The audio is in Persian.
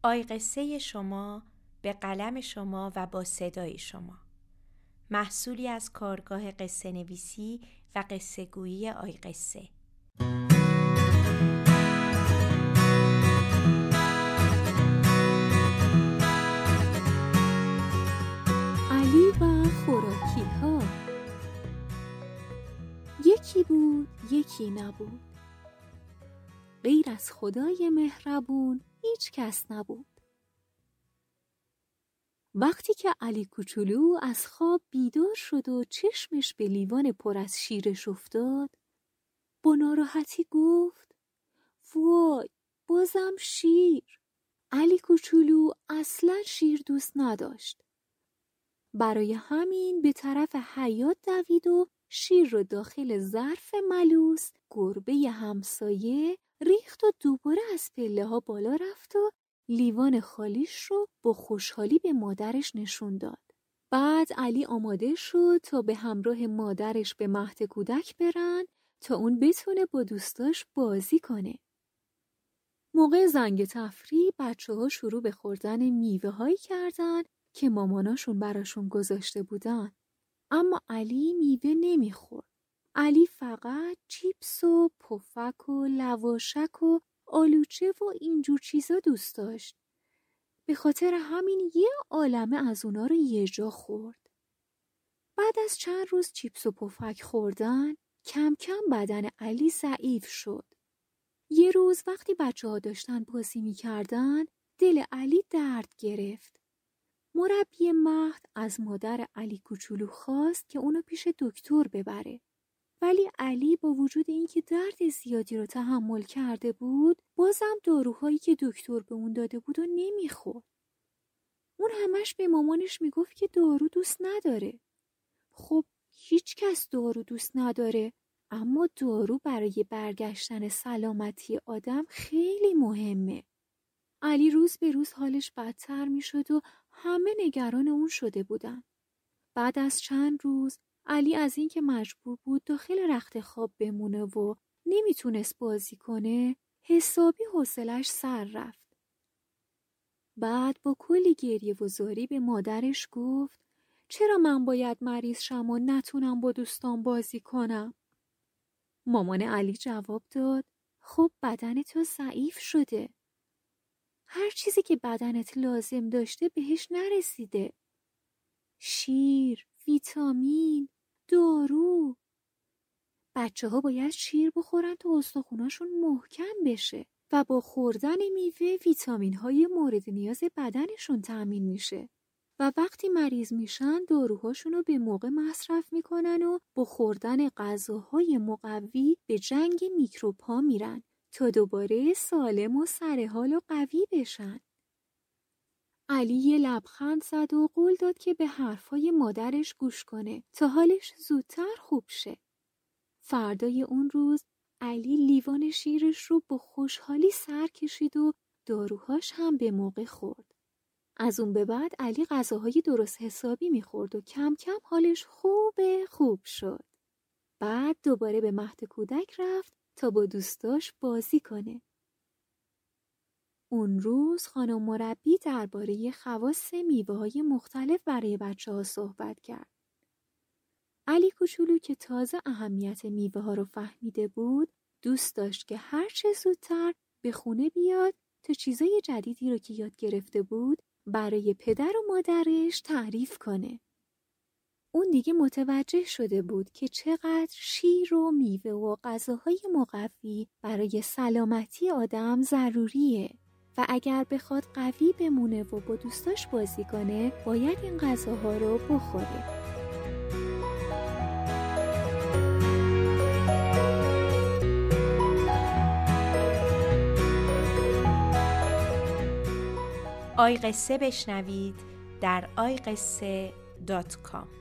آی قصه شما به قلم شما و با صدای شما. محصولی از کارگاه قصه نویسی و قصه گویی آی قصه. علی و خوراکی ها. یکی بود یکی نبود. غیر از خدای مهربون هیچ کس نبود. وقتی که علی کوچولو از خواب بیدار شد و چشمش به لیوان پر از شیرش افتاد، با ناراحتی گفت: وای، بازم شیر. علی کوچولو اصلا شیر دوست نداشت. برای همین به طرف حیاط دوید و شیر رو داخل ظرف ملوس گربه همسایه ریخت و دوباره از پله ها بالا رفت و لیوان خالیش رو با خوشحالی به مادرش نشون داد. بعد علی آماده شد تا به همراه مادرش به مهد کودک برن تا اون بتونه با دوستاش بازی کنه. موقع زنگ تفریح بچه‌ها شروع به خوردن میوه‌هایی کردن که ماماناشون براشون گذاشته بودن. اما علی میوه نمیخورد. علی فقط چیپس و پفک و لواشک و آلوچه و اینجور چیزا دوست داشت. به خاطر همین یه عالمه از اونا رو یه جا خورد. بعد از چند روز چیپس و پفک خوردن، کم کم بدن علی ضعیف شد. یه روز وقتی بچه‌ها داشتن بازی می‌کردن، دل علی درد گرفت. مربی مهد از مادر علی کوچولو خواست که اونو پیش دکتر ببره. ولی علی با وجود اینکه درد زیادی رو تحمل کرده بود، بازم داروهایی که دکتر به اون داده بود و نمیخورد. اون همش به مامانش میگفت که دارو دوست نداره. خب هیچ کس دارو دوست نداره، اما دارو برای برگشتن سلامتی آدم خیلی مهمه. علی روز به روز حالش بدتر میشد و همه نگران اون شده بودن. بعد از چند روز علی از اینکه مجبور بود داخل رخت خواب بمونه و نمیتونست بازی کنه، حسابی حوصله‌اش سر رفت. بعد با کلی گریه و زاری به مادرش گفت: چرا من باید مریض شم و نتونم با دوستان بازی کنم؟ مامان علی جواب داد: خب بدن تو ضعیف شده. هر چیزی که بدنت لازم داشته بهش نرسیده. شیر، ویتامین، دارو. بچه‌ها باید شیر بخورن تا استخوناشون محکم بشه و با خوردن میوه ویتامین‌های مورد نیاز بدنشون تامین میشه. و وقتی مریض میشن داروهاشون رو به موقع مصرف میکنن و با خوردن غذاهای مقوی به جنگ میکروب‌ها میرن تا دوباره سالم و سرحال و قوی بشن. علی یه لبخند زد و قول داد که به حرفای مادرش گوش کنه تا حالش زودتر خوب شه. فردای اون روز علی لیوان شیرش رو با خوشحالی سر کشید و داروهاش هم به موقع خورد. از اون به بعد علی غذاهای درست حسابی میخورد و کم کم حالش خوب شد. بعد دوباره به مهد کودک رفت تا با دوستاش بازی کنه. اون روز خانم مربی درباره خواص میوه‌های مختلف برای بچه‌ها صحبت کرد. علی کوچولو که تازه اهمیت میوه‌ها رو فهمیده بود، دوست داشت که هر چه زودتر به خونه بیاد تا چیزای جدیدی رو که یاد گرفته بود برای پدر و مادرش تعریف کنه. اون دیگه متوجه شده بود که چقدر شیر و میوه و غذاهای مقوی برای سلامتی آدم ضروریه و اگر بخواد قوی بمونه و با دوستاش بازی کنه باید این غذاها رو بخوره. آی قصه بشنوید در iqisse.com.